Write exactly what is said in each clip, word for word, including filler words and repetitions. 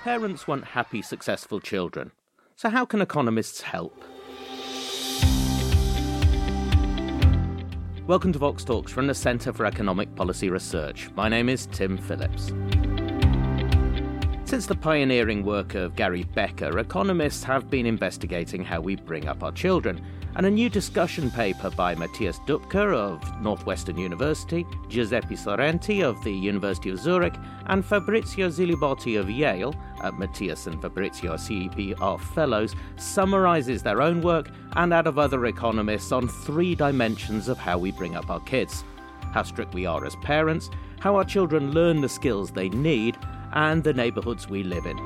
Parents want happy, successful children. So how can economists help? Welcome to Vox Talks from the Centre for Economic Policy Research. My name is Tim Phillips. Since the pioneering work of Gary Becker, economists have been investigating how we bring up our children. And a new discussion paper by Matthias Dupker of Northwestern University, Giuseppe Sorrenti of the University of Zurich, and Fabrizio Zilibotti of Yale, uh, Matthias and Fabrizio are C E P R fellows, summarises their own work and that of other economists on three dimensions of how we bring up our kids: how strict we are as parents, how our children learn the skills they need, and the neighbourhoods we live in.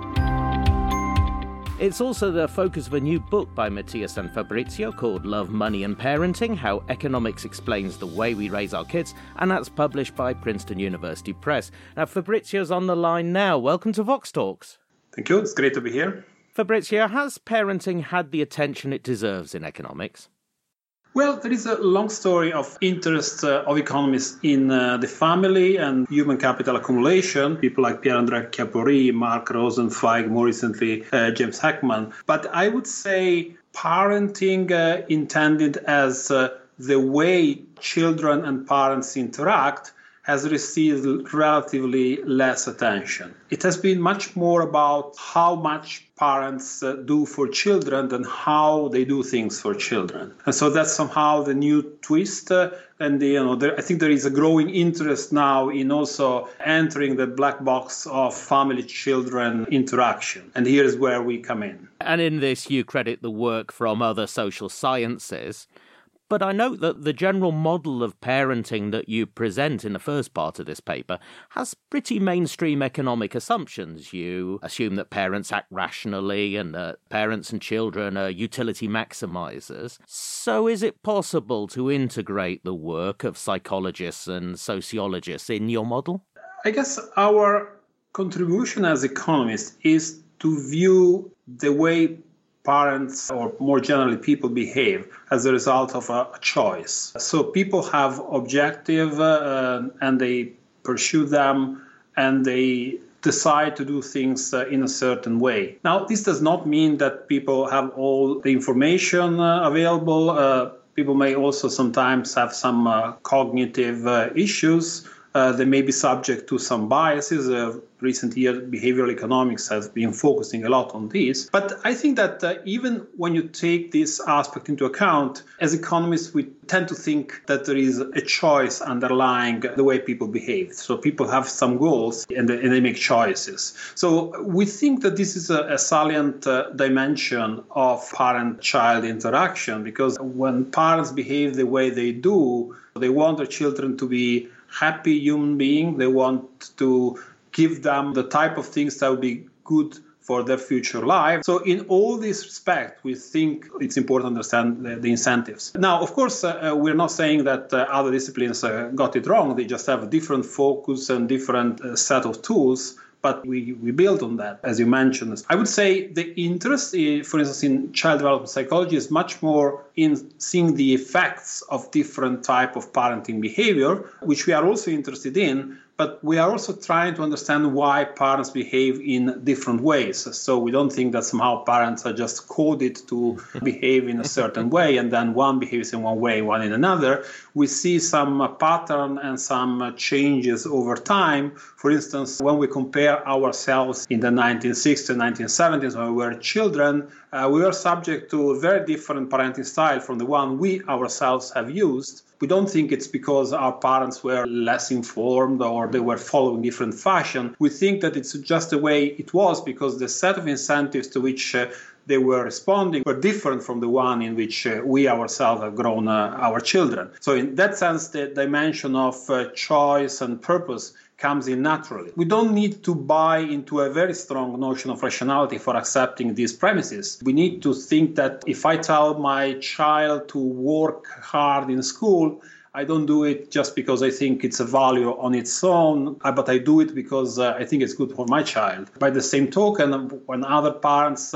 It's also the focus of a new book by Matthias and Fabrizio called Love, Money and Parenting, How Economics Explains the Way We Raise Our Kids, and that's published by Princeton University Press. Now, Fabrizio's on the line now. Welcome to Vox Talks. Thank you. It's great to be here. Fabrizio, has parenting had the attention it deserves in economics? Well, there is a long story of interest uh, of economists in uh, the family and human capital accumulation. People like Pierre-André Chiappori, Mark Rosenzweig, more recently uh, James Heckman. But I would say parenting uh, intended as uh, the way children and parents interact has received relatively less attention. It has been much more about how much parents uh, do for children than how they do things for children. And so that's somehow the new twist. Uh, and the, you know, there, I think there is a growing interest now in also entering the black box of family-children interaction. And here's where we come in. And in this, you credit the work from other social sciences. But I note that the general model of parenting that you present in the first part of this paper has pretty mainstream economic assumptions. You assume that parents act rationally and that parents and children are utility maximizers. So is it possible to integrate the work of psychologists and sociologists in your model? I guess our contribution as economists is to view the way parents, or more generally people, behave as a result of a choice. So people have objective uh, and they pursue them and they decide to do things uh, in a certain way. Now, this does not mean that people have all the information uh, available. Uh, people may also sometimes have some uh, cognitive uh, issues. Uh, they may be subject to some biases. Uh, recent years, behavioral economics has been focusing a lot on this. But I think that uh, even when you take this aspect into account, as economists, we tend to think that there is a choice underlying the way people behave. So people have some goals and they, and they make choices. So we think that this is a, a salient uh, dimension of parent-child interaction, because when parents behave the way they do, they want their children to be happy human being. They want to give them the type of things that would be good for their future life. So in all this respect, we think it's important to understand the, the incentives. Now, of course, uh, we're not saying that uh, other disciplines uh, got it wrong. They just have a different focus and different uh, set of tools. But we, we build on that, as you mentioned. I would say the interest, in, for instance, in child development psychology is much more in seeing the effects of different type of parenting behavior, which we are also interested in. But we are also trying to understand why parents behave in different ways. So we don't think that somehow parents are just coded to behave in a certain way, and then one behaves in one way, one in another. We see some uh, pattern and some uh, changes over time. For instance, when we compare ourselves in the nineteen sixties, nineteen seventies, when we were children, uh, we were subject to a very different parenting style from the one we ourselves have used. We don't think it's because our parents were less informed or they were following different fashion. We think that it's just the way it was because the set of incentives to which uh, they were responding were different from the one in which uh, we ourselves have grown uh, our children. So in that sense, the dimension of uh, choice and purpose comes in naturally. We don't need to buy into a very strong notion of rationality for accepting these premises. We need to think that if I tell my child to work hard in school, I don't do it just because I think it's a value on its own, but I do it because uh, I think it's good for my child. By the same token, when other parents uh,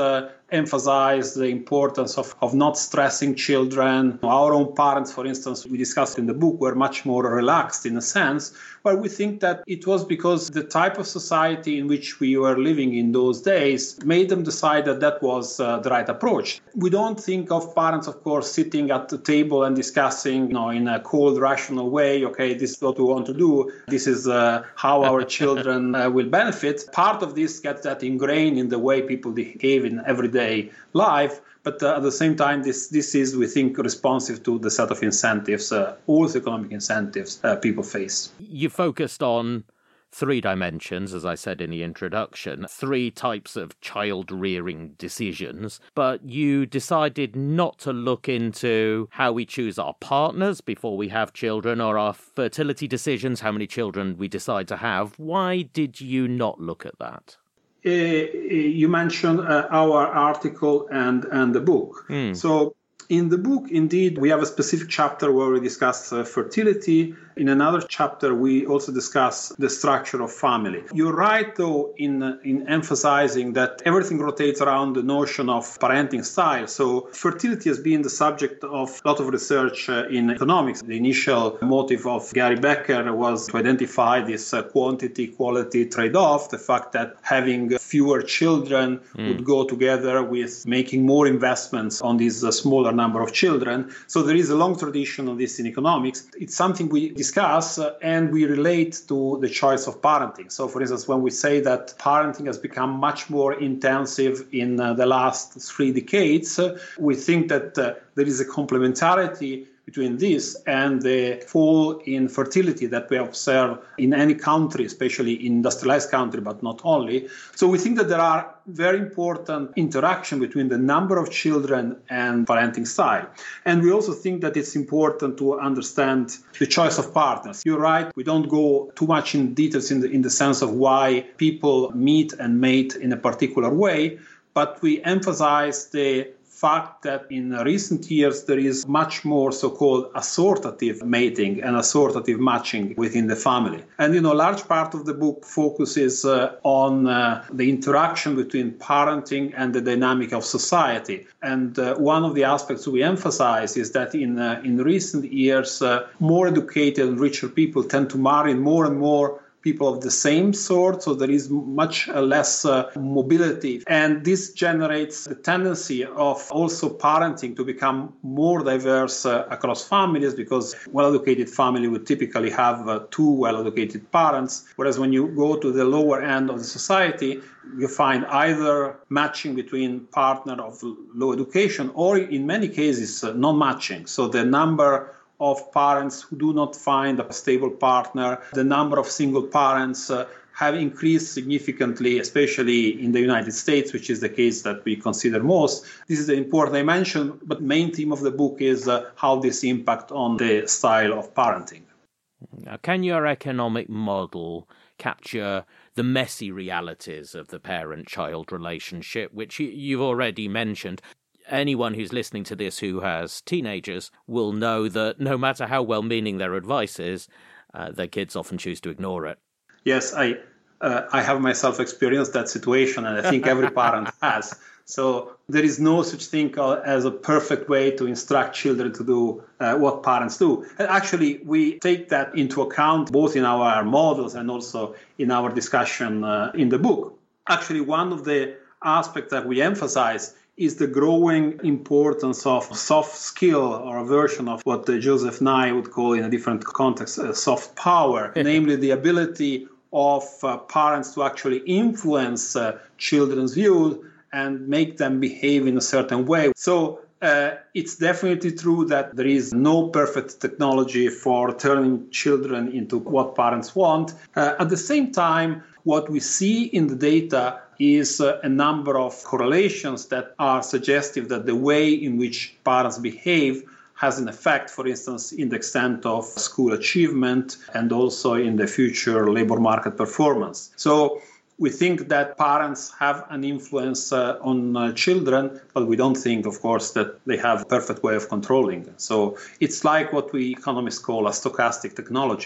emphasize the importance of, of not stressing children. Our own parents, for instance, we discussed in the book, were much more relaxed in a sense, but we think that it was because the type of society in which we were living in those days made them decide that that was uh, the right approach. We don't think of parents, of course, sitting at the table and discussing, you know, in a cold, rational way, okay, this is what we want to do, this is uh, how our children uh, will benefit. Part of this gets that ingrained in the way people behave in everyday life. But uh, at the same time, this this is, we think, responsive to the set of incentives, uh, all the economic incentives uh, people face. You focused on three dimensions, as I said in the introduction, three types of child-rearing decisions, but you decided not to look into how we choose our partners before we have children, or our fertility decisions, how many children we decide to have. Why did you not look at that? Uh, you mentioned uh, our article and, and the book. Mm. So in the book, indeed, we have a specific chapter where we discuss uh, fertility. In another chapter, we also discuss the structure of family. You're right, though, in, uh, in emphasizing that everything rotates around the notion of parenting style. So fertility has been the subject of a lot of research uh, in economics. The initial motive of Gary Becker was to identify this uh, quantity-quality trade-off, the fact that having fewer children mm. would go together with making more investments on these uh, smaller number of children. So there is a long tradition of this in economics. It's something we discuss uh, and we relate to the choice of parenting. So for instance, when we say that parenting has become much more intensive in uh, the last three decades, uh, we think that uh, there is a complementarity between this and the fall in fertility that we observe in any country, especially industrialized country, but not only. So we think that there are very important interaction between the number of children and parenting style. And we also think that it's important to understand the choice of partners. You're right, we don't go too much in details in the, in the sense of why people meet and mate in a particular way, but we emphasize the fact that in recent years there is much more so-called assortative mating and assortative matching within the family. And, you know, a large part of the book focuses uh, on uh, the interaction between parenting and the dynamic of society. And uh, one of the aspects we emphasize is that in, uh, in recent years, uh, more educated and richer people tend to marry more and more people of the same sort, so there is much less uh, mobility. And this generates the tendency of also parenting to become more diverse uh, across families, because well-educated family would typically have uh, two well-educated parents, whereas when you go to the lower end of the society, you find either matching between partner of low education or in many cases uh, non-matching. So the number of parents who do not find a stable partner, the number of single parents uh, have increased significantly, especially in the United States, which is the case that we consider most. This is an important dimension, but the main theme of the book is uh, how this impacts on the style of parenting. Now, can your economic model capture the messy realities of the parent-child relationship, which you've already mentioned? Anyone who's listening to this who has teenagers will know that no matter how well-meaning their advice is, uh, their kids often choose to ignore it. Yes, I uh, I have myself experienced that situation, and I think every parent has. So there is no such thing as a perfect way to instruct children to do uh, what parents do. And actually, we take that into account both in our models and also in our discussion uh, in the book. Actually, one of the aspects that we emphasize is the growing importance of soft skill, or a version of what uh, Joseph Nye would call in a different context uh, soft power, namely the ability of uh, parents to actually influence uh, children's views and make them behave in a certain way. So uh, it's definitely true that there is no perfect technology for turning children into what parents want. Uh, at the same time, what we see in the data is uh, a number of correlations that are suggestive that the way in which parents behave has an effect, for instance, in the extent of school achievement and also in the future labor market performance. So we think that parents have an influence uh, on uh, children, but we don't think, of course, that they have a perfect way of controlling. So it's like what we economists call a stochastic technology.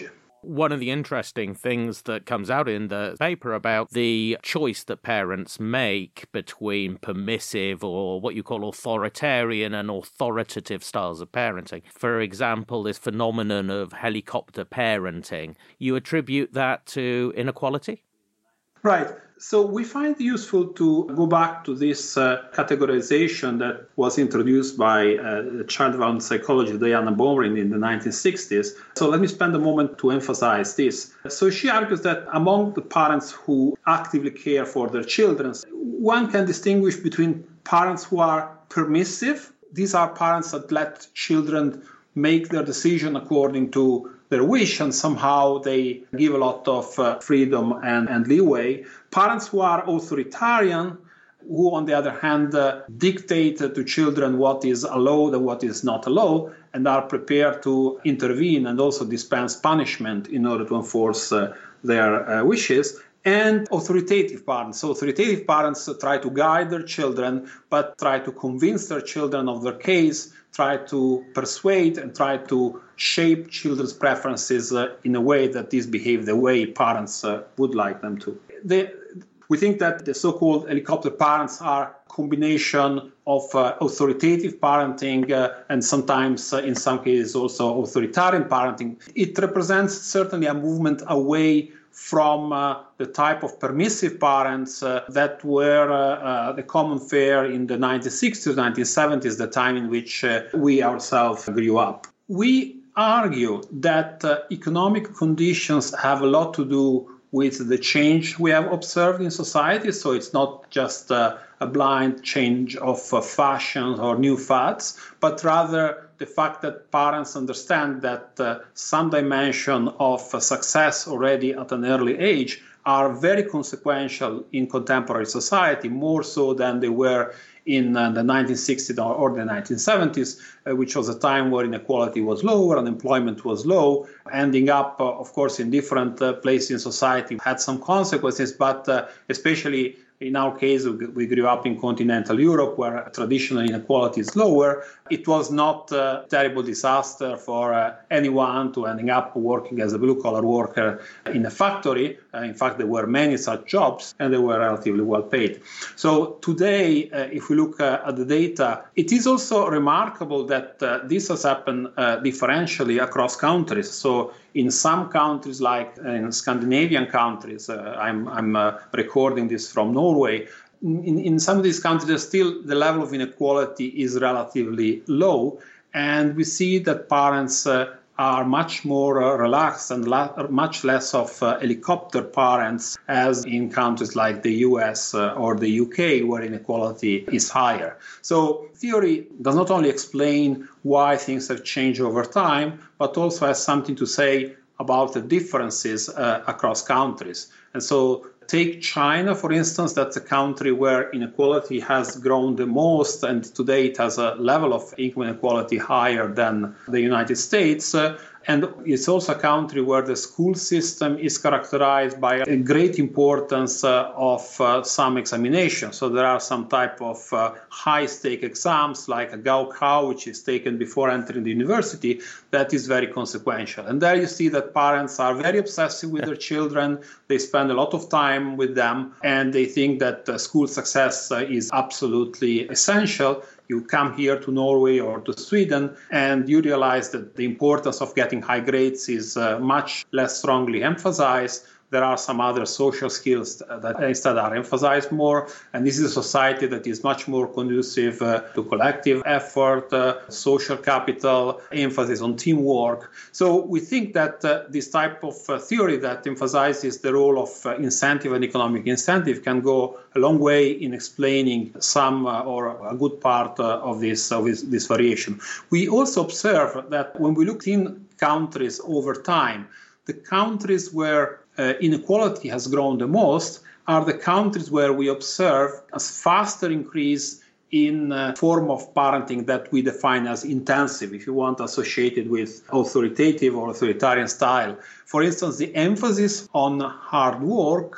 One of the interesting things that comes out in the paper about the choice that parents make between permissive or what you call authoritarian and authoritative styles of parenting. For example, this phenomenon of helicopter parenting, you attribute that to inequality? Right. So we find it useful to go back to this uh, categorization that was introduced by uh, child development psychologist Diana Baumrind in the nineteen sixties. So let me spend a moment to emphasize this. So she argues that among the parents who actively care for their children, one can distinguish between parents who are permissive. These are parents that let children make their decision according to their wish, and somehow they give a lot of uh, freedom and, and leeway. Parents who are authoritarian, who on the other hand uh, dictate to children what is allowed and what is not allowed, and are prepared to intervene and also dispense punishment in order to enforce uh, their uh, wishes. And authoritative parents. So authoritative parents try to guide their children, but try to convince their children of their case, try to persuade and try to shape children's preferences uh, in a way that these behave the way parents uh, would like them to. They, we think that the so-called helicopter parents are a combination of uh, authoritative parenting uh, and sometimes, uh, in some cases, also authoritarian parenting. It represents certainly a movement away from uh, the type of permissive parents uh, that were uh, uh, the common fare in the nineteen sixties, nineteen seventies, the time in which uh, we ourselves grew up. We argue that uh, economic conditions have a lot to do with the change we have observed in society. So it's not just uh, a blind change of uh, fashions or new fads, but rather the fact that parents understand that uh, some dimension of uh, success already at an early age are very consequential in contemporary society, more so than they were in uh, the nineteen sixties or, or the nineteen seventies, uh, which was a time where inequality was lower, unemployment was low, ending up, uh, of course, in different uh, places in society had some consequences, but uh, especially in our case, we grew up in continental Europe, where traditional inequality is lower. It was not a terrible disaster for uh, anyone to ending up working as a blue-collar worker in a factory. Uh, in fact, there were many such jobs, and they were relatively well paid. So today, uh, if we look uh, at the data, it is also remarkable that uh, this has happened uh, differentially across countries. So in some countries, like in Scandinavian countries, uh, I'm, I'm uh, recording this from Norway, in, in some of these countries, still the level of inequality is relatively low. And we see that parents uh, are much more uh, relaxed and la- much less of uh, helicopter parents as in countries like the U S uh, or the U K, where inequality is higher. So theory does not only explain why things have changed over time, but also has something to say about the differences uh, across countries. And so take China, for instance. That's a country where inequality has grown the most, and today it has a level of income inequality higher than the United States. Uh, and it's also a country where the school system is characterized by a great importance uh, of uh, some examinations. So there are some type of uh, high-stake exams, like a Gaokao, which is taken before entering the university, that is very consequential. And there you see that parents are very obsessive with their children. They spend a lot of time with them, and they think that uh, school success uh, is absolutely essential. You come here to Norway or to Sweden, and you realize that the importance of getting high grades is uh, much less strongly emphasized. There are some other social skills that instead are emphasized more. And this is a society that is much more conducive uh, to collective effort, uh, social capital, emphasis on teamwork. So we think that uh, this type of uh, theory that emphasizes the role of uh, incentive and economic incentive can go a long way in explaining some uh, or a good part uh, of this, of this, this variation. We also observe that when we look in countries over time, the countries where uh, inequality has grown the most are the countries where we observe a faster increase in uh, form of parenting that we define as intensive, if you want, associated with authoritative or authoritarian style. For instance, the emphasis on hard work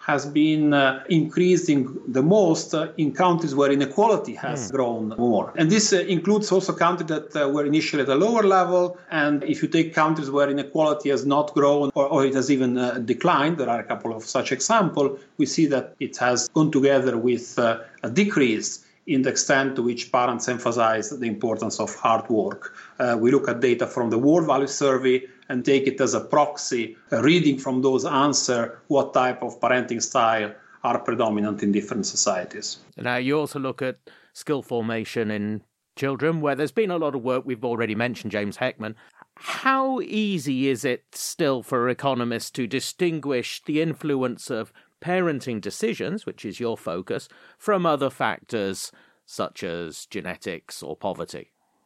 has been uh, increasing the most uh, in countries where inequality has mm. grown more. And this uh, includes also countries that uh, were initially at a lower level. And if you take countries where inequality has not grown or, or it has even uh, declined, there are a couple of such examples, we see that it has gone together with uh, a decrease in the extent to which parents emphasize the importance of hard work. Uh, we look at data from the World Value Survey and take it as a proxy, uh, reading from those answers what type of parenting style are predominant in different societies. Now, you also look at skill formation in children, where there's been a lot of work. We've already mentioned James Heckman. How easy is it still for economists to distinguish the influence of parenting decisions, which is your focus, from other factors such as genetics or poverty?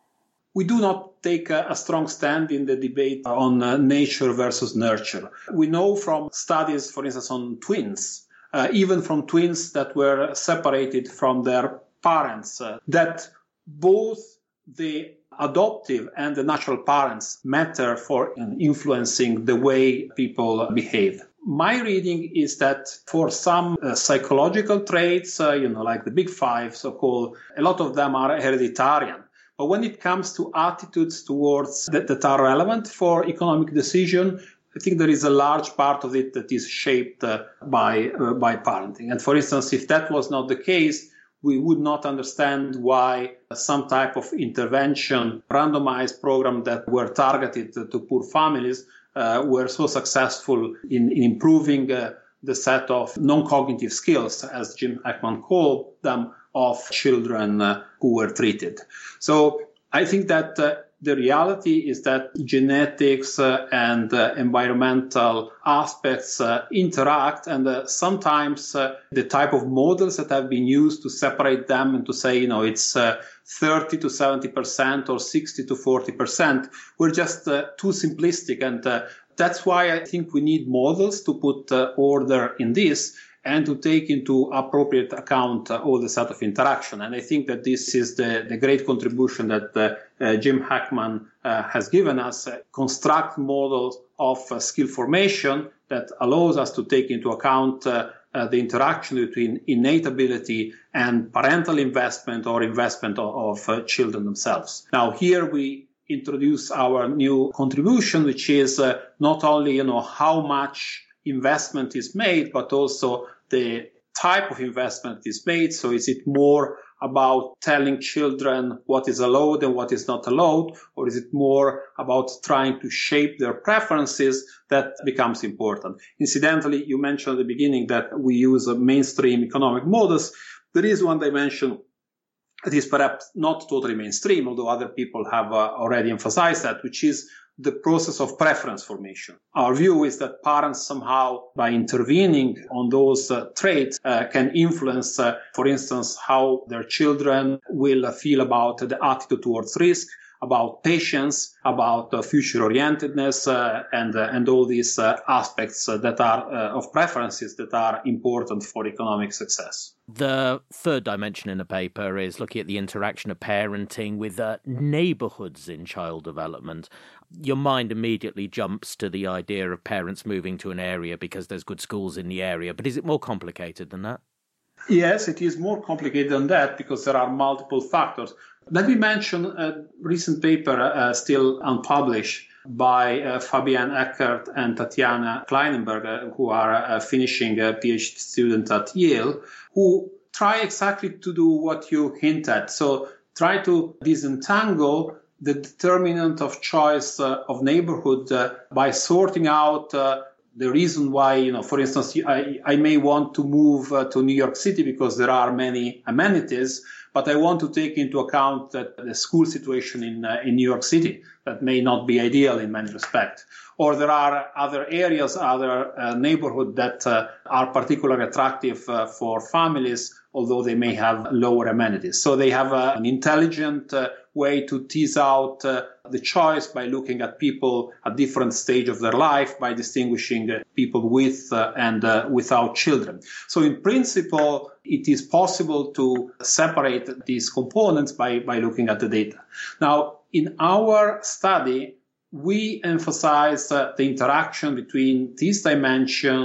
We do not take a, a strong stand in the debate on uh, nature versus nurture. We know from studies, for instance, on twins, uh, even from twins that were separated from their parents, uh, that both the adoptive and the natural parents matter for influencing the way people behave. My reading is that for some uh, psychological traits, uh, you know, like the big five, so-called, a lot of them are hereditarian. But when it comes to attitudes towards that, that are relevant for economic decision, I think there is a large part of it that is shaped uh, by uh, by parenting. And for instance, if that was not the case, we would not understand why some type of intervention, randomized program that were targeted to, to poor families uh, were so successful in, in improving uh, the set of non-cognitive skills, as Jim Heckman called them, of children uh, who were treated. So I think that uh, the reality is that genetics uh, and uh, environmental aspects uh, interact, and uh, sometimes uh, the type of models that have been used to separate them and to say, you know, it's uh, thirty to seventy percent or sixty to forty percent, were just uh, too simplistic. And uh, that's why I think we need models to put uh, order in this and to take into appropriate account uh, all the set of interaction. And I think that this is the, the great contribution that uh, uh, Jim Heckman uh, has given us, uh, construct models of uh, skill formation that allows us to take into account uh, uh, the interaction between innate ability and parental investment or investment of, of uh, children themselves. Now, here we introduce our new contribution, which is uh, not only, you know, how much investment is made, but also the type of investment is made. So is it more about telling children what is allowed and what is not allowed, or is it more about trying to shape their preferences? That becomes important. Incidentally, you mentioned at the beginning that we use mainstream economic models. There is one dimension that is perhaps not totally mainstream, although other people have uh, already emphasized that, which is the process of preference formation. Our view is that parents somehow, by intervening on those uh, traits, uh, can influence, uh, for instance, how their children will uh, feel about the attitude towards risk, about patience, about uh, future-orientedness, uh, and uh, and all these uh, aspects uh, that are uh, of preferences that are important for economic success. The third dimension in the paper is looking at the interaction of parenting with uh, neighbourhoods in child development. Your mind immediately jumps to the idea of parents moving to an area because there's good schools in the area, but is it more complicated than that? Yes, it is more complicated than that because there are multiple factors. Let me mention a recent paper uh, still unpublished by uh, Fabienne Eckert and Tatiana Kleinenberg, uh, who are uh, finishing a PhD student at Yale, who try exactly to do what you hint at. So try to disentangle the determinant of choice uh, of neighborhood uh, by sorting out uh, the reason why, you know, for instance, I, I may want to move uh, to New York City because there are many amenities, but I want to take into account that the school situation in uh, in New York City that may not be ideal in many respects. Or there are other areas, other uh, neighborhoods that uh, are particularly attractive uh, for families, although they may have lower amenities. So they have uh, an intelligent uh, way to tease out uh, the choice by looking at people at different stage of their life, by distinguishing uh, people with uh, and uh, without children. So in principle, it is possible to separate these components by, by looking at the data. Now, in our study, we emphasize uh, the interaction between this dimension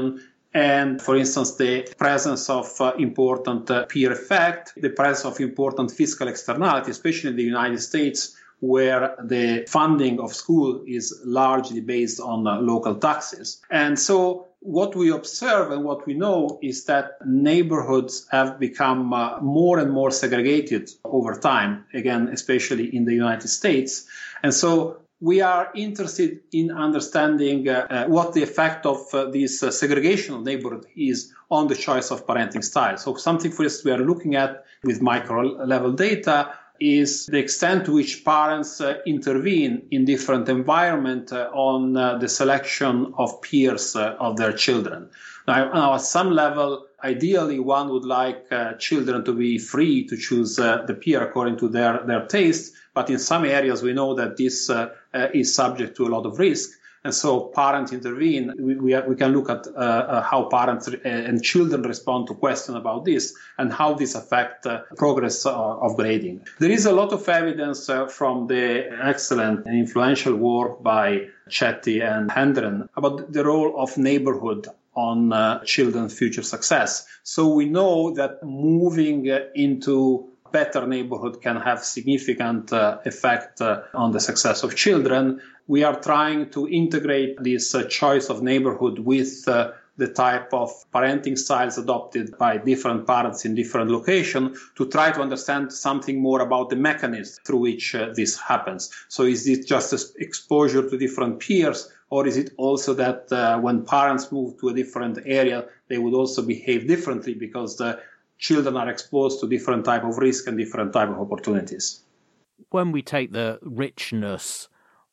And, for instance, the presence of uh, important uh, peer effect, the presence of important fiscal externality, especially in the United States, where the funding of school is largely based on uh, local taxes. And so what we observe and what we know is that neighborhoods have become uh, more and more segregated over time, again, especially in the United States. And so we are interested in understanding uh, uh, what the effect of uh, this uh, segregation of neighborhood is on the choice of parenting style. So something, for instance, we are looking at with micro-level data is the extent to which parents uh, intervene in different environments uh, on uh, the selection of peers uh, of their children. Now, now, at some level, ideally, one would like uh, children to be free to choose uh, the peer according to their, their taste. But in some areas, we know that this uh, uh, is subject to a lot of risk. And so parents intervene. We, we, we can look at uh, uh, how parents and children respond to questions about this and how this affects uh, progress uh, of grading. There is a lot of evidence uh, from the excellent and influential work by Chetty and Hendren about the role of neighborhood on uh, children's future success. So we know that moving uh, into better neighborhood can have significant uh, effect uh, on the success of children. We are trying to integrate this uh, choice of neighborhood with uh, the type of parenting styles adopted by different parents in different locations to try to understand something more about the mechanism through which uh, this happens. So is it just exposure to different peers, or is it also that uh, when parents move to a different area, they would also behave differently because the children are exposed to different type of risk and different type of opportunities? When we take the richness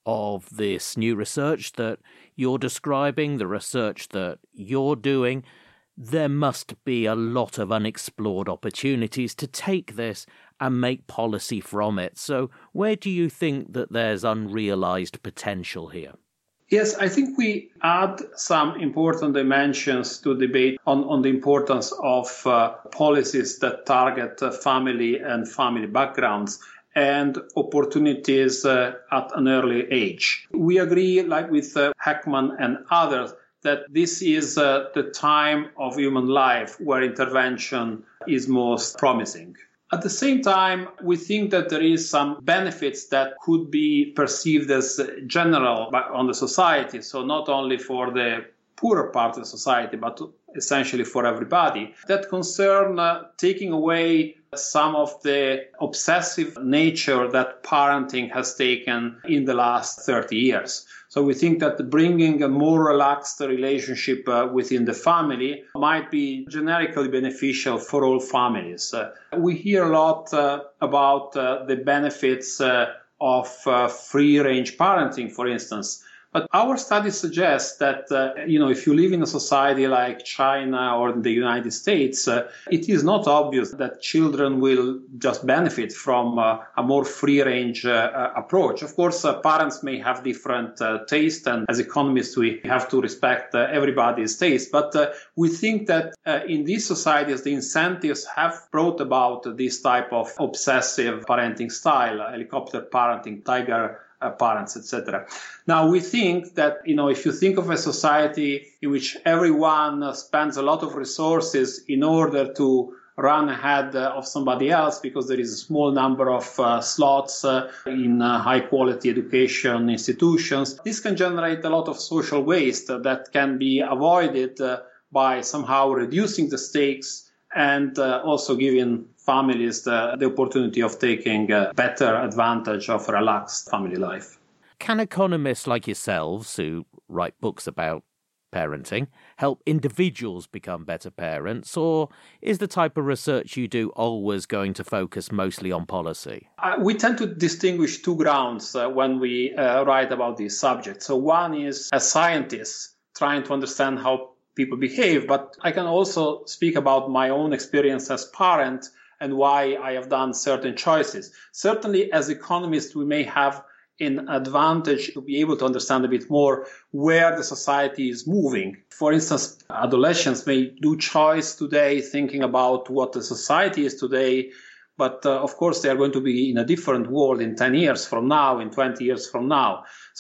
of this new research that you're describing, the research that you're doing, there must be a lot of unexplored opportunities to take this and make policy from it. So where do you think that there's unrealized potential here? Yes, I think we add some important dimensions to debate on, on the importance of uh, policies that target uh, family and family backgrounds and opportunities uh, at an early age. We agree, like with uh, Heckman and others, that this is uh, the time of human life where intervention is most promising. At the same time, we think that there is some benefits that could be perceived as general on the society. So not only for the poorer part of society, but essentially for everybody, that concern uh, taking away some of the obsessive nature that parenting has taken in the last thirty years. So we think that bringing a more relaxed relationship uh, within the family might be generically beneficial for all families. Uh, we hear a lot uh, about uh, the benefits uh, of uh, free-range parenting, for instance. But our studies suggest that, uh, you know, if you live in a society like China or the United States, uh, it is not obvious that children will just benefit from uh, a more free-range uh, approach. Of course, uh, parents may have different uh, tastes, and as economists, we have to respect uh, everybody's taste. But uh, we think that uh, in these societies, the incentives have brought about this type of obsessive parenting style, helicopter parenting, tiger Uh, parents, et cetera. Now, we think that, you know, if you think of a society in which everyone uh, spends a lot of resources in order to run ahead uh, of somebody else because there is a small number of uh, slots uh, in uh, high-quality education institutions, this can generate a lot of social waste uh, that can be avoided uh, by somehow reducing the stakes and uh, also giving families the, the opportunity of taking uh, better advantage of a relaxed family life. Can economists like yourselves, who write books about parenting, help individuals become better parents, or is the type of research you do always going to focus mostly on policy? Uh, we tend to distinguish two grounds uh, when we uh, write about these subjects. So one is as scientists trying to understand how people behave, but I can also speak about my own experience as parent and why I have done certain choices. Certainly, as economists, we may have an advantage to be able to understand a bit more where the society is moving. For instance, adolescents may do choice today thinking about what the society is today, but uh, of course they are going to be in a different world in ten years from now, in twenty years from now. So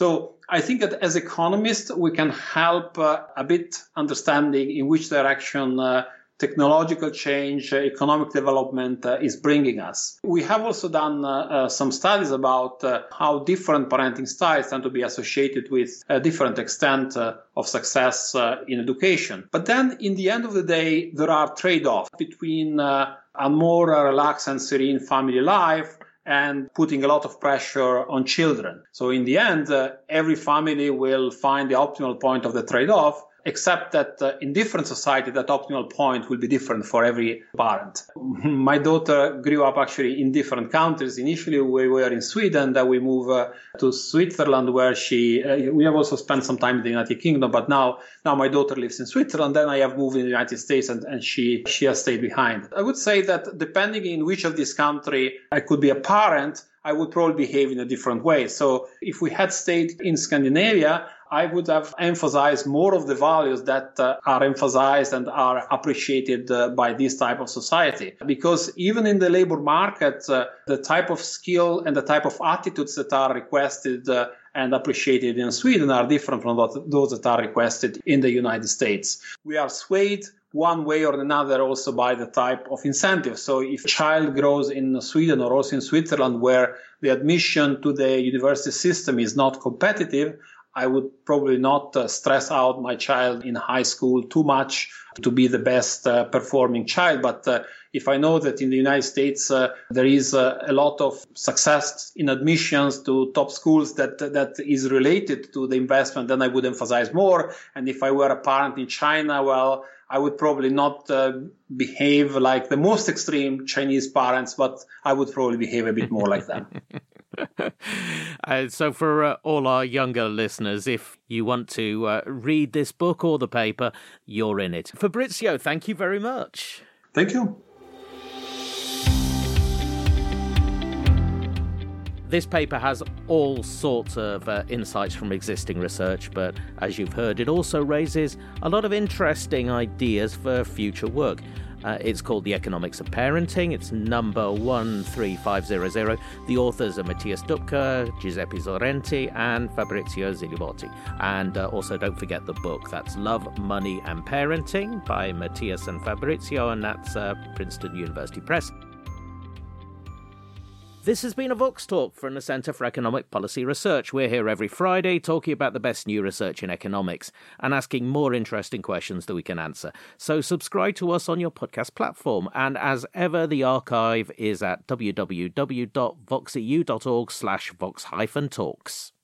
I think that as economists, we can help uh, a bit understanding in which direction uh, technological change, uh, economic development uh, is bringing us. We have also done uh, uh, some studies about uh, how different parenting styles tend to be associated with a different extent uh, of success uh, in education. But then in the end of the day, there are trade-offs between uh, a more uh, relaxed and serene family life and putting a lot of pressure on children. So in the end, uh, every family will find the optimal point of the trade-off, except that uh, in different society, that optimal point will be different for every parent. My daughter grew up actually in different countries. Initially, we were in Sweden, then we moved uh, to Switzerland, where she, uh, we have also spent some time in the United Kingdom, but now, now my daughter lives in Switzerland. Then I have moved in the United States and, and she, she has stayed behind. I would say that depending in which of this country I could be a parent, I would probably behave in a different way. So if we had stayed in Scandinavia, I would have emphasized more of the values that uh, are emphasized and are appreciated uh, by this type of society. Because even in the labor market, uh, the type of skill and the type of attitudes that are requested uh, and appreciated in Sweden are different from those that are requested in the United States. We are swayed one way or another also by the type of incentive. So if a child grows in Sweden or also in Switzerland where the admission to the university system is not competitive, I would probably not uh, stress out my child in high school too much to be the best uh, performing child. But uh, if I know that in the United States uh, there is uh, a lot of success in admissions to top schools that that is related to the investment, then I would emphasize more. And if I were a parent in China, well, I would probably not uh, behave like the most extreme Chinese parents, but I would probably behave a bit more like them. uh, so for uh, all our younger listeners, if you want to uh, read this book or the paper, you're in it. Fabrizio, thank you very much. Thank you. This paper has all sorts of uh, insights from existing research, but as you've heard, it also raises a lot of interesting ideas for future work. Uh, it's called The Economics of Parenting. It's number one three five zero zero. The authors are Matthias Dupke, Giuseppe Sorrenti, and Fabrizio Zilibotti. And uh, also don't forget the book. That's Love, Money and Parenting by Matthias and Fabrizio, and that's uh, Princeton University Press. This has been a Vox Talk from the Centre for Economic Policy Research. We're here every Friday talking about the best new research in economics and asking more interesting questions that we can answer. So subscribe to us on your podcast platform. And as ever, the archive is at w w w dot vox e u dot org slash vox hyphen talks.